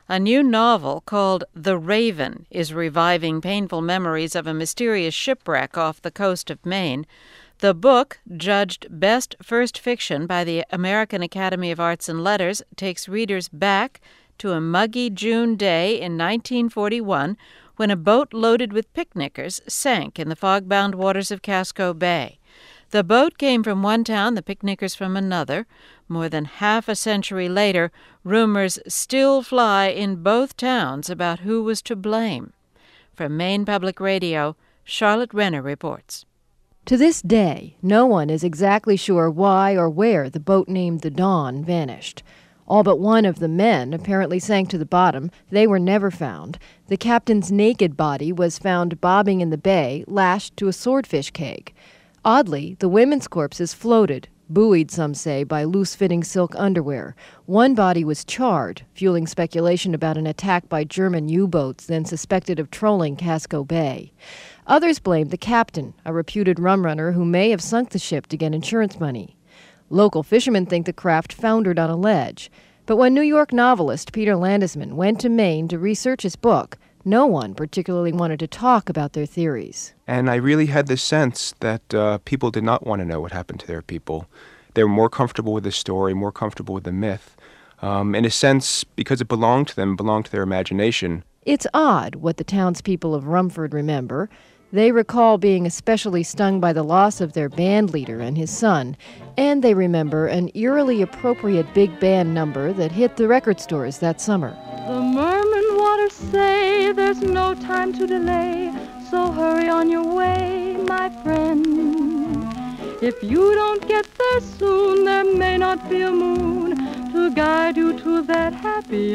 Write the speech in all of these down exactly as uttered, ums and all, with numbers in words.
A new novel called The Raven is reviving painful memories of a mysterious shipwreck off the coast of Maine. The book, judged Best First Fiction by the American Academy of Arts and Letters, takes readers back to a muggy June day in nineteen forty-one when a boat loaded with picnickers sank in the fog-bound waters of Casco Bay. The boat came from one town, the picnickers from another. More than half a century later, rumors still fly in both towns about who was to blame. From Maine Public Radio, Charlotte Renner reports. To this day, no one is exactly sure why or where the boat named the Dawn vanished. All but one of the men apparently sank to the bottom. They were never found. The captain's naked body was found bobbing in the bay, lashed to a swordfish keg. Oddly, the women's corpses floated, buoyed, some say, by loose-fitting silk underwear. One body was charred, fueling speculation about an attack by German U-boats then suspected of trolling Casco Bay. Others blamed the captain, a reputed rum runner who may have sunk the ship to get insurance money. Local fishermen think the craft foundered on a ledge. But when New York novelist Peter Landesman went to Maine to research his book, no one particularly wanted to talk about their theories. And I really had this sense that uh, people did not want to know what happened to their people. They were more comfortable with the story, more comfortable with the myth. Um, in a sense, because it belonged to them, belonged to their imagination. It's odd what the townspeople of Rumford remember. They recall being especially stung by the loss of their band leader and his son, and they remember an eerily appropriate big band number that hit the record stores that summer. The Merman waters say there's no time to delay, so hurry on your way, my friend. If you don't get there soon, there may not be a moon to guide you to that happy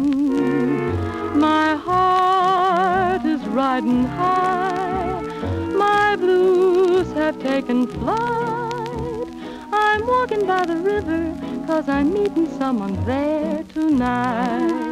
end. My heart is riding high, my blues have taken flight. I'm walking by the river, 'cause I'm meeting someone there tonight.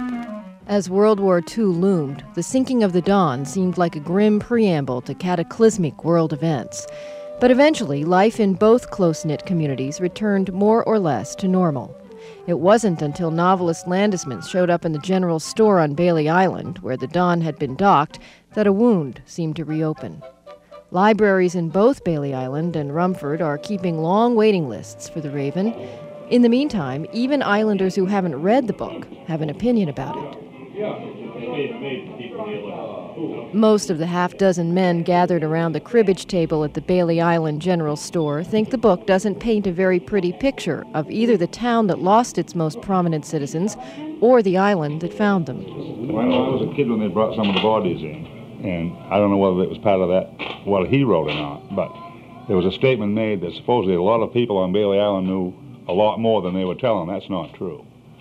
As World War Two loomed, the sinking of the Dawn seemed like a grim preamble to cataclysmic world events. But eventually, life in both close-knit communities returned more or less to normal. It wasn't until novelist Landesman showed up in the general store on Bailey Island, where the Dawn had been docked, that a wound seemed to reopen. Libraries in both Bailey Island and Rumford are keeping long waiting lists for The Raven. In the meantime, even islanders who haven't read the book have an opinion about it. Most of the half-dozen men gathered around the cribbage table at the Bailey Island General Store think the book doesn't paint a very pretty picture of either the town that lost its most prominent citizens or the island that found them. When I was a kid when they brought some of the bodies in, and I don't know whether it was part of that, what he wrote or not, but there was a statement made that supposedly a lot of people on Bailey Island knew a lot more than they were telling. That's not true.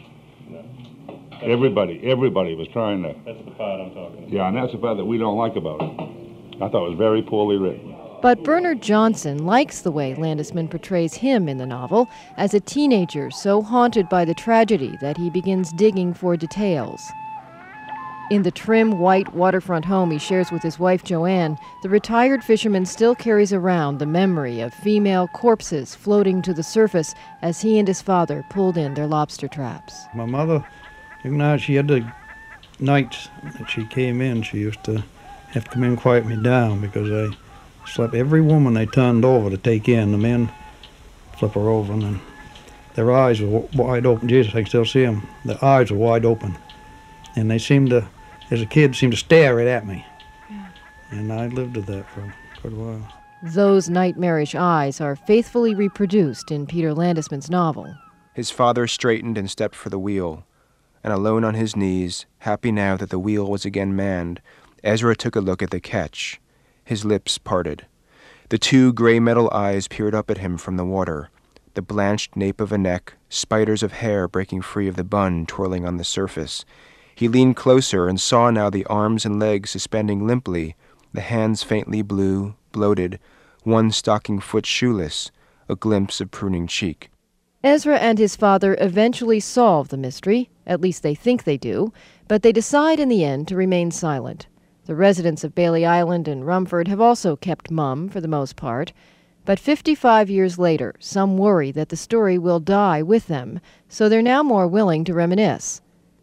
Everybody, everybody was trying to... That's the part I'm talking about. Yeah, and that's the part that we don't like about it. I thought it was very poorly written. But Bernard Johnson likes the way Landesman portrays him in the novel as a teenager so haunted by the tragedy that he begins digging for details. In the trim, white waterfront home he shares with his wife Joanne, the retired fisherman still carries around the memory of female corpses floating to the surface as he and his father pulled in their lobster traps. My mother, even though she had the nights that she came in, she used to have to come in and quiet me down because I slept. Every woman they turned over to take in, the men flip her over, and then their eyes were wide open. Jesus, I can still see them. Their eyes were wide open. And they seemed to, as a kid, seemed to stare right at me. Yeah. And I lived with that for quite a while. Those nightmarish eyes are faithfully reproduced in Peter Landesman's novel. His father straightened and stepped for the wheel, and alone on his knees, happy now that the wheel was again manned, Ezra took a look at the ketch. His lips parted. The two gray metal eyes peered up at him from the water, the blanched nape of a neck, spiders of hair breaking free of the bun twirling on the surface. He leaned closer and saw now the arms and legs suspending limply, the hands faintly blue, bloated, one stocking foot shoeless, a glimpse of pruning cheek. Ezra and his father eventually solve the mystery, at least they think they do, but they decide in the end to remain silent. The residents of Bailey Island and Rumford have also kept mum for the most part, but fifty-five years later, some worry that the story will die with them, so they're now more willing to reminisce.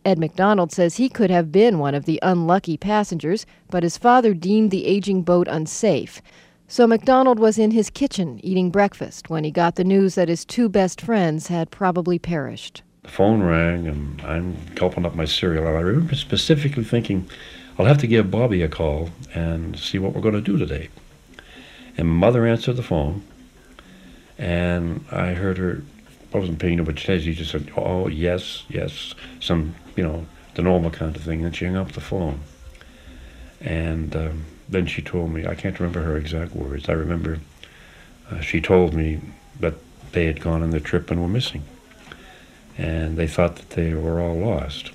Ed McDonald says he could have been one of the unlucky passengers, but his father deemed the aging boat unsafe. So McDonald was in his kitchen eating breakfast when he got the news that his two best friends had probably perished. The phone rang, and I'm gulping up my cereal. And I remember specifically thinking, I'll have to give Bobby a call and see what we're going to do today. And Mother answered the phone, and I heard her, I wasn't paying no attention, she just said, oh, yes, yes, some, you know, the normal kind of thing. And she hung up the phone. And um, then she told me, I can't remember her exact words. I remember uh, she told me that they had gone on their trip and were missing. And they thought that they were all lost.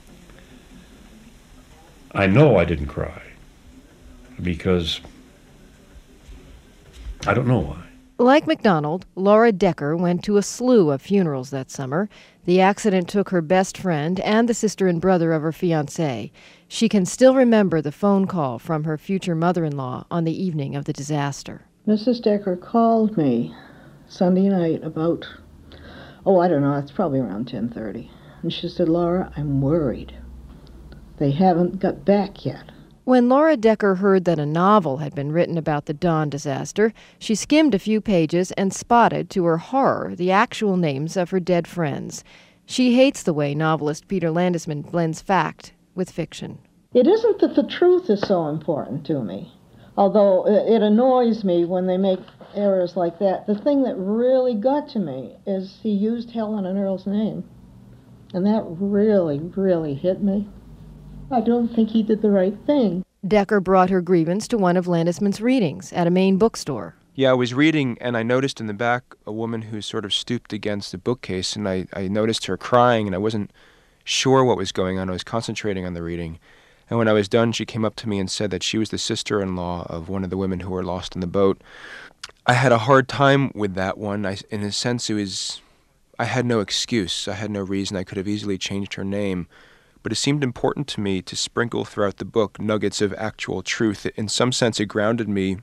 I know I didn't cry because I don't know why. Like McDonald, Laura Decker went to a slew of funerals that summer. The accident took her best friend and the sister and brother of her fiancé. She can still remember the phone call from her future mother-in-law on the evening of the disaster. Missus Decker called me Sunday night about, oh, I don't know, it's probably around ten thirty. And she said, Laura, I'm worried. They haven't got back yet. When Laura Decker heard that a novel had been written about the Don disaster, she skimmed a few pages and spotted, to her horror, the actual names of her dead friends. She hates the way novelist Peter Landesman blends fact with fiction. It isn't that the truth is so important to me, although it annoys me when they make errors like that. The thing that really got to me is he used Helen and Earl's name, and that really, really hit me. I don't think he did the right thing. Decker brought her grievance to one of Landesman's readings at a Maine bookstore. Yeah, I was reading, and I noticed in the back a woman who sort of stooped against the bookcase, and I, I noticed her crying, and I wasn't sure what was going on. I was concentrating on the reading. And when I was done, she came up to me and said that she was the sister-in-law of one of the women who were lost in the boat. I had a hard time with that one. I, in a sense, it was, I had no excuse. I had no reason. I could have easily changed her name. But it seemed important to me to sprinkle throughout the book nuggets of actual truth. In some sense, it grounded me.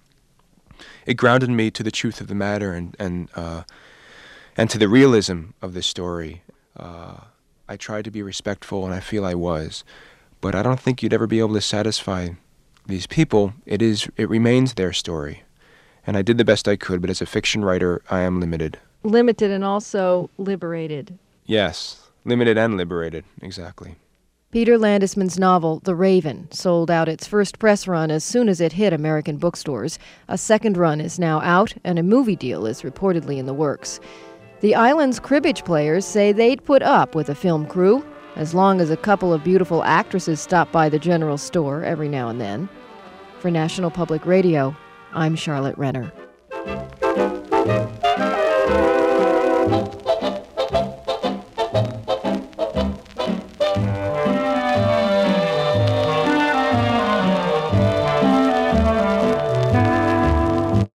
It grounded me to the truth of the matter and and uh, and to the realism of the story. Uh, I tried to be respectful, and I feel I was. But I don't think you'd ever be able to satisfy these people. It is. It remains their story, and I did the best I could. But as a fiction writer, I am limited. Limited and also liberated. Yes, limited and liberated. Exactly. Peter Landesman's novel, The Raven, sold out its first press run as soon as it hit American bookstores. A second run is now out, and a movie deal is reportedly in the works. The island's cribbage players say they'd put up with a film crew, as long as a couple of beautiful actresses stop by the general store every now and then. For National Public Radio, I'm Charlotte Renner.